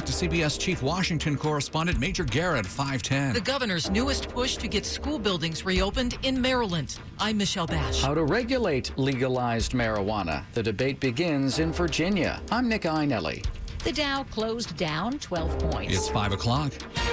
to CBS Chief Washington correspondent Major Garrett, 510. The governor's newest push to get school buildings reopened in Maryland. I'm Michelle Bash. How to regulate legalized marijuana. The debate begins in Virginia. I'm Nick Einelli. The Dow closed down 12 points. It's 5 o'clock.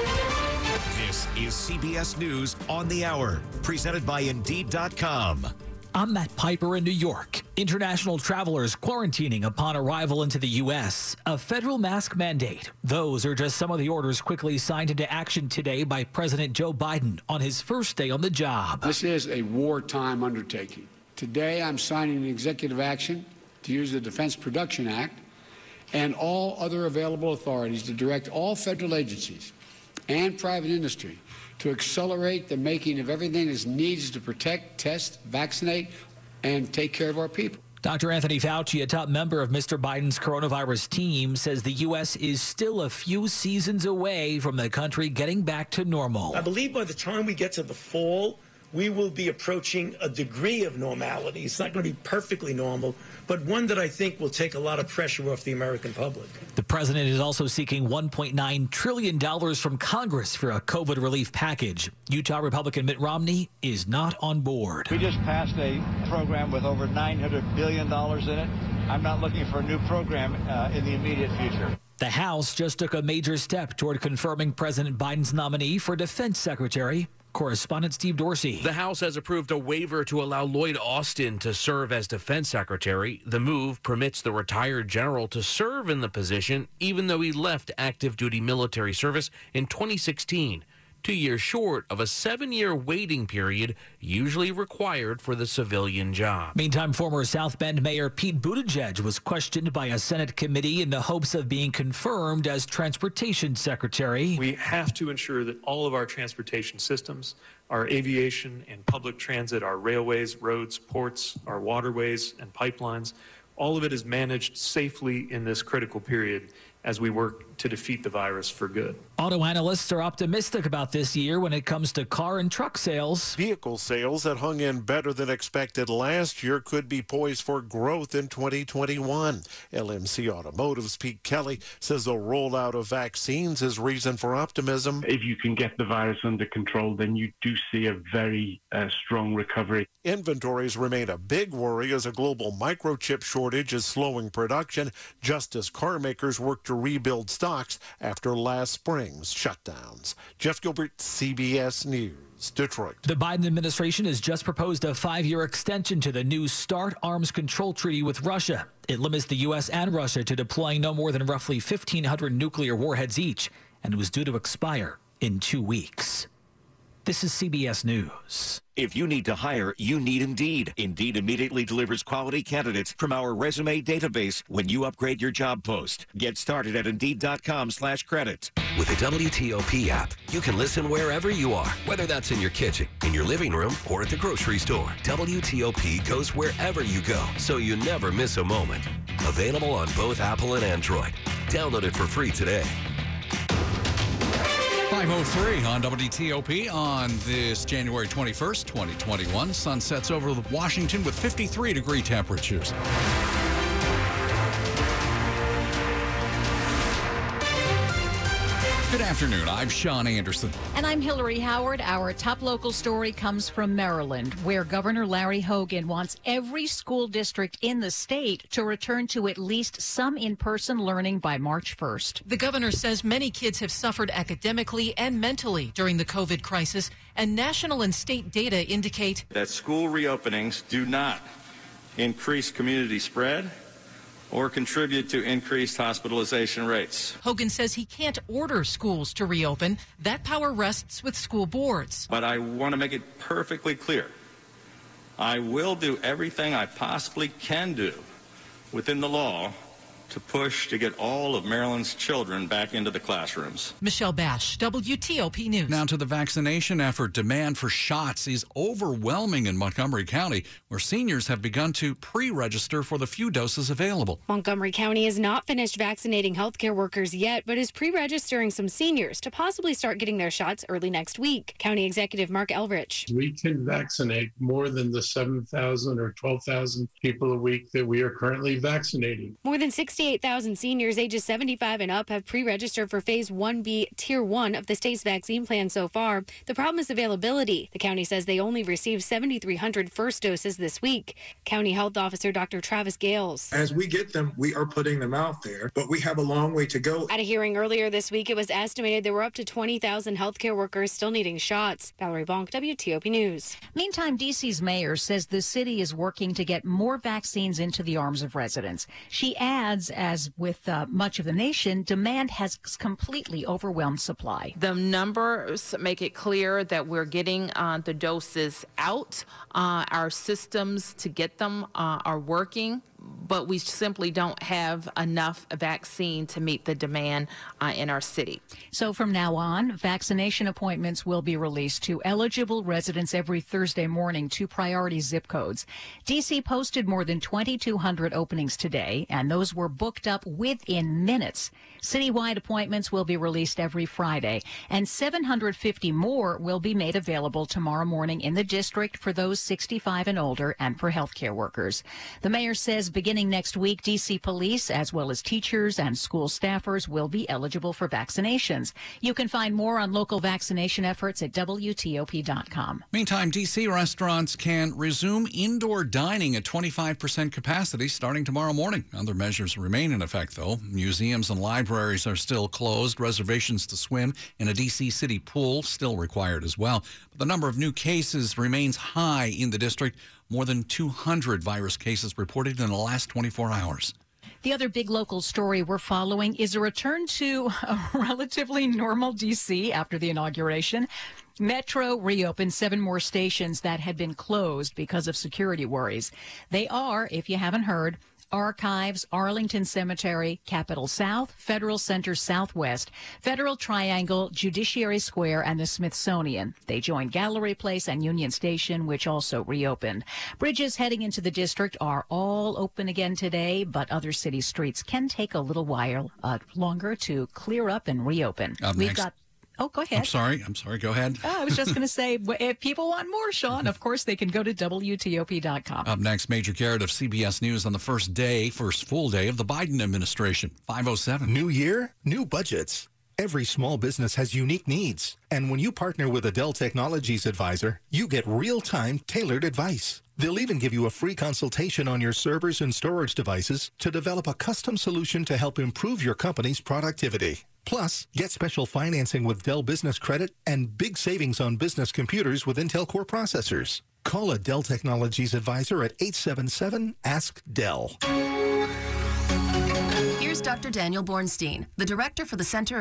This is CBS News on the Hour, presented by Indeed.com. I'm Matt Piper in New York. International travelers quarantining upon arrival into the U.S. A federal mask mandate. Those are just some of the orders quickly signed into action today by President Joe Biden on his first day on the job. This is a wartime undertaking. Today, I'm signing an executive action to use the Defense Production Act and all other available authorities to direct all federal agencies and private industry to accelerate the making of everything that's needed to protect, test, vaccinate, and take care of our people. Dr. Anthony Fauci, a top member of Mr. Biden's coronavirus team, says the U.S. is still a few seasons away from the country getting back to normal. I believe by the time we get to the fall, we will be approaching a degree of normality. It's not going to be perfectly normal, but one that I think will take a lot of pressure off the American public. The president is also seeking $1.9 trillion from Congress for a COVID relief package. Utah Republican Mitt Romney is not on board. We just passed a program with over $900 billion in it. I'm not looking for a new program in the immediate future. The House just took a major step toward confirming President Biden's nominee for Defense Secretary. Correspondent Steve Dorsey. The House has approved a waiver to allow Lloyd Austin to serve as Defense Secretary. The move permits the retired general to serve in the position, even though he left active duty military service in 2016. 2 years short of a 7-year waiting period usually required for the civilian job. Meantime, former South Bend Mayor Pete Buttigieg was questioned by a Senate committee in the hopes of being confirmed as Transportation Secretary. We have to ensure that all of our transportation systems, our aviation and public transit, our railways, roads, ports, our waterways and pipelines, all of it is managed safely in this critical period as we work to defeat the virus for good. Auto analysts are optimistic about this year when it comes to car and truck sales. Vehicle sales that hung in better than expected last year could be poised for growth in 2021. LMC Automotive's Pete Kelly says the rollout of vaccines is reason for optimism. If you can get the virus under control, then you do see a very strong recovery. Inventories remain a big worry as a global microchip shortage is slowing production, just as car makers work to rebuild stocks after last spring's shutdowns. Jeff Gilbert, CBS News, Detroit. The Biden administration has just proposed a 5-year extension to the new START arms control treaty with Russia. It limits the U.S. and Russia to deploying no more than roughly 1,500 nuclear warheads each, and it was due to expire in 2 weeks. This is CBS News. If you need to hire, you need Indeed. Indeed immediately delivers quality candidates from our resume database when you upgrade your job post. Get started at Indeed.com/credit. With the WTOP app, you can listen wherever you are, whether that's in your kitchen, in your living room, or at the grocery store. WTOP goes wherever you go, so you never miss a moment. Available on both Apple and Android. Download it for free today. 5:03 on WTOP on this January 21st, 2021. Sun sets over Washington with 53-degree temperatures. Good afternoon. I'm Sean Anderson. And I'm Hillary Howard. Our top local story comes from Maryland, where Governor Larry Hogan wants every school district in the state to return to at least some in-person learning by March 1st. The governor says many kids have suffered academically and mentally during the COVID crisis, and national and state data indicate that school reopenings do not increase community spread or contribute to increased hospitalization rates. Hogan says he can't order schools to reopen. That power rests with school boards. But I want to make it perfectly clear. I will do everything I possibly can do within the law to push to get all of Maryland's children back into the classrooms. Michelle Bash, WTOP News. Now to the vaccination effort. Demand for shots is overwhelming in Montgomery County, where seniors have begun to pre-register for the few doses available. Montgomery County has not finished vaccinating healthcare workers yet, but is pre-registering some seniors to possibly start getting their shots early next week. County Executive Mark Elrich. We can vaccinate more than the 7,000 or 12,000 people a week that we are currently vaccinating. More than 60 68,000 seniors ages 75 and up have pre-registered for Phase 1B Tier 1 of the state's vaccine plan so far. The problem is availability. The county says they only received 7,300 first doses this week. County Health Officer Dr. Travis Gales. As we get them, we are putting them out there, but we have a long way to go. At a hearing earlier this week, it was estimated there were up to 20,000 healthcare workers still needing shots. Valerie Bonk, WTOP News. Meantime, D.C.'s mayor says the city is working to get more vaccines into the arms of residents. She adds, as with much of the nation, demand has completely overwhelmed supply. The numbers make it clear that we're getting the doses out. Our systems to get them are working, but we simply don't have enough vaccine to meet the demand in our city. So from now on, vaccination appointments will be released to eligible residents every Thursday morning to priority zip codes. D.C. posted more than 2,200 openings today, and those were booked up within minutes. Citywide appointments will be released every Friday, and 750 more will be made available tomorrow morning in the district for those 65 and older and for healthcare workers. The mayor says beginning next week, D.C. police, as well as teachers and school staffers, will be eligible for vaccinations. You can find more on local vaccination efforts at WTOP.com. Meantime, D.C. restaurants can resume indoor dining at 25% capacity starting tomorrow morning. Other measures remain in effect, though. Museums and libraries are still closed. Reservations to swim in a D.C. city pool still required as well. But the number of new cases remains high in the district. More than 200 virus cases reported in the last 24 hours. The other big local story we're following is a return to a relatively normal D.C. after the inauguration. Metro reopened 7 more stations that had been closed because of security worries. They are, if you haven't heard, Archives, Arlington Cemetery, Capitol South, Federal Center Southwest, Federal Triangle, Judiciary Square, and the Smithsonian. They joined Gallery Place and Union Station, which also reopened. Bridges heading into the district are all open again today, but other city streets can take a little while longer to clear up and reopen. Oh, go ahead. I'm sorry. Go ahead. I was just going to say, if people want more, Sean, of course they can go to WTOP.com. Up next, Major Garrett of CBS News on the first full day of the Biden administration. 5:07. New year, new budgets. Every small business has unique needs. And when you partner with a Dell Technologies advisor, you get real-time, tailored advice. They'll even give you a free consultation on your servers and storage devices to develop a custom solution to help improve your company's productivity. Plus, get special financing with Dell Business Credit and big savings on business computers with Intel Core processors. Call a Dell Technologies advisor at 877-ASK-DELL. Here's Dr. Daniel Bornstein, the director for the Center